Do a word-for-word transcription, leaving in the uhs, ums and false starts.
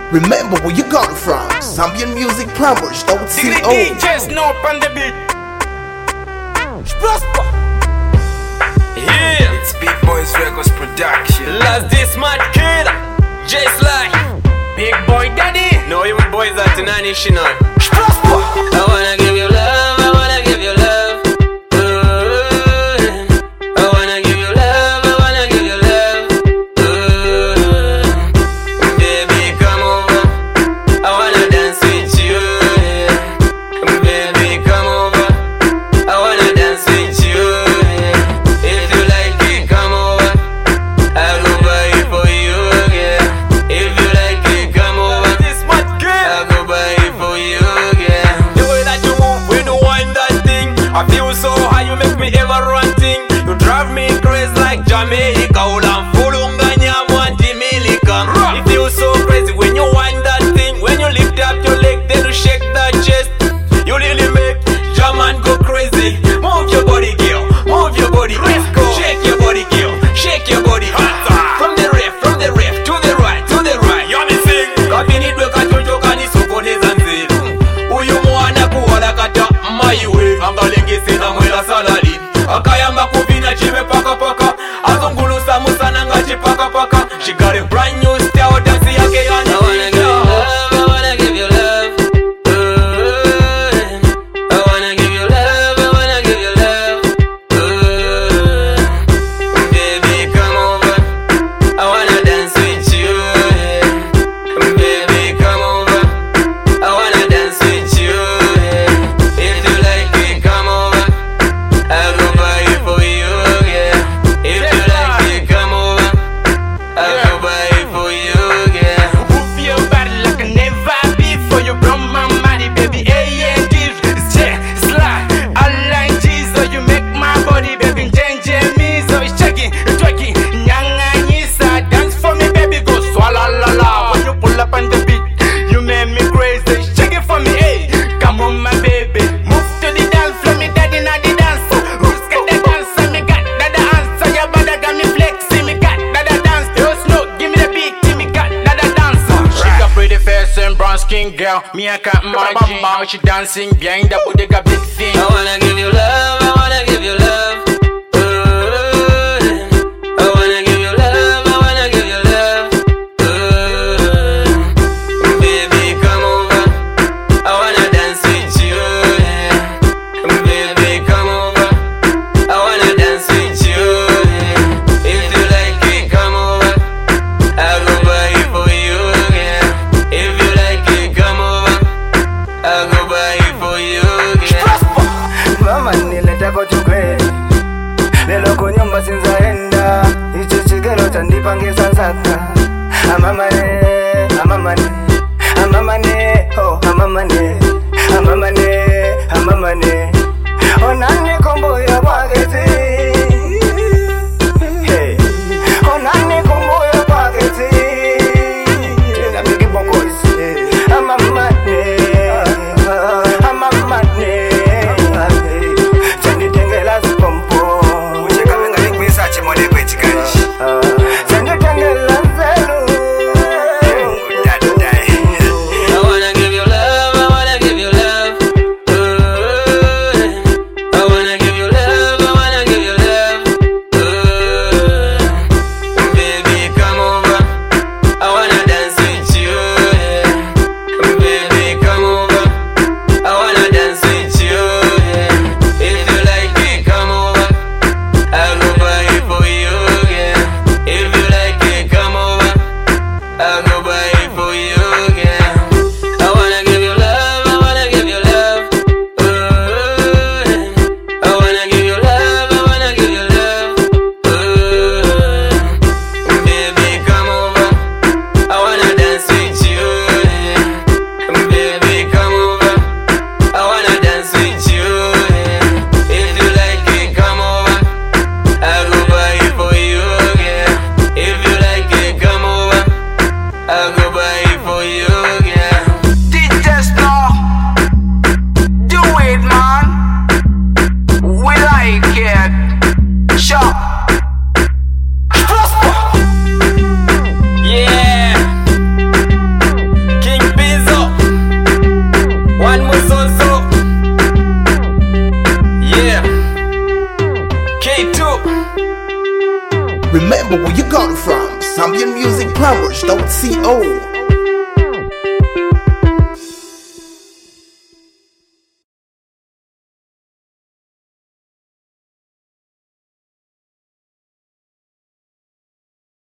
Remember where you got it from. Zambian Music Plumbers, don't see The D J Snoop on the beat. Prosper. Yeah, It's Big Boys Records production. last this mad killer. J Sly, Big Boy Daddy. No, you boys are tonight, you know. Prosper. I wanna give you love, I wanna give you love. Ooh, I wanna give you love, I wanna give you love. Ooh, baby, come over. I wanna dance with you. Yeah. Baby, come over. I wanna dance with you. Yeah. If you like it, come over. I'll go buy it for you. Yeah. If you like it, come over. This mad killer. I'll go buy it for you. Yeah. The way that you move when you wind that thing, I feel so high, you make me ever run thing. You drive me crazy like Jamaica. Ulam fulunganya mwanti milika. It feels so crazy when you wind that thing. When you lift up your leg, then you shake that chest. You really make German go crazy. Move your body, girl. Move your body. Let's go. Shake your body, girl. Shake your body. From the left, from the left, to the right, to the right. You understand? Kabinidwe kachocho kanisokoneza nzelu. Uyu mwana kuwala kata mayiwe. Angalengese na mwela saladi. Akayamba kubina chive paka paka. Azungulusa musana ngachi paka paka. She got a brand new style dance yake I wanna give you love, I wanna give you love. Ooh, I wanna give you love, I wanna give you love. Ooh, baby, come over. I wanna dance with you. Yeah. Baby, come over. I wanna dance with you. Yeah. If you like it, come over. I'll go buy it for you. Yeah. If you like it, come over. I'll go buy it for you. Yeah. Move your body like a never before. You blow my money, baby. A and G, J Sly. I like G, so you make my body, baby. Change me, so it's shaking, it's twerking. Nyanga nyisa, dance for me, baby. Go swalla la la. When you pull up on the beat, you make me crazy. Shake it for me, hey. Come on, my baby. Move to the dance, flow me, daddy, not the dance. Who's got the dance? Me got that the answer. Your body got me flexing. Me got that the dance. Yo, Snoop, give me the beat. Me got that the dance. She got pretty face and brown skin, girl. Me I can't imagine how she dancing behind that booty got big thing. I wanna give you love, I wanna give you love. Ooh, I wanna give you love, I wanna give you love. Ooh, baby, come over. I wanna dance with you. Yeah. Baby, come over. I wanna dance with you. Yeah. If you like it, come over. I'll go buy it for you. Yeah. If you like it, come over. I'll go buy it for you. Yeah. Mama nileta kochukwe lelo kunyumba sinzaenda ichi chigero chandipangisa nsaka amamane amamane amamane oh amamane amamane amamane onani kombo ya bageti hey onani kombo ya bageti na big boys amamane amamane chanditengela zipompo uchikamenga likwisa chimone kwechikashi chanditengela nzelu I wanna give you love, I wanna give you love. Ooh, I wanna give you love, I wanna give you remember where you got it from. Zambian Music Plumbers, don't C O